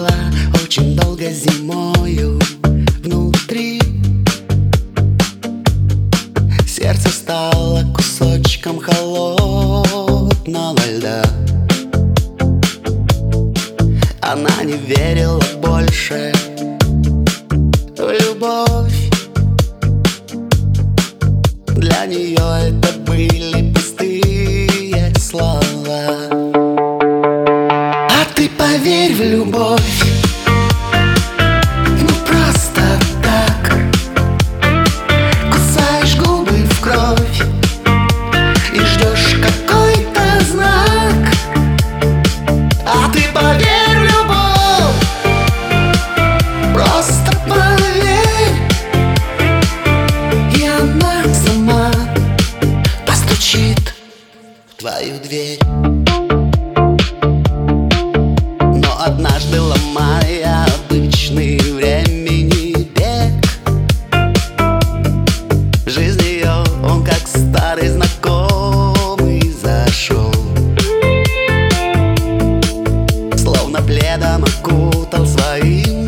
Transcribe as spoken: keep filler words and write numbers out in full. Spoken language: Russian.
была очень долго зимою внутри. Сердце стало кусочком холодного льда. Она не верила больше в любовь. Для нее это были пустые слова. А ты поверь в любовь, ну просто так. Кусаешь губы в кровь и ждешь какой-то знак. А ты поверь в любовь, просто поверь, и она сама постучит в твою дверь. Но однажды, ломая обычный времени бег, в жизнь ее он, как старый знакомый, зашел. Словно пледом окутал своим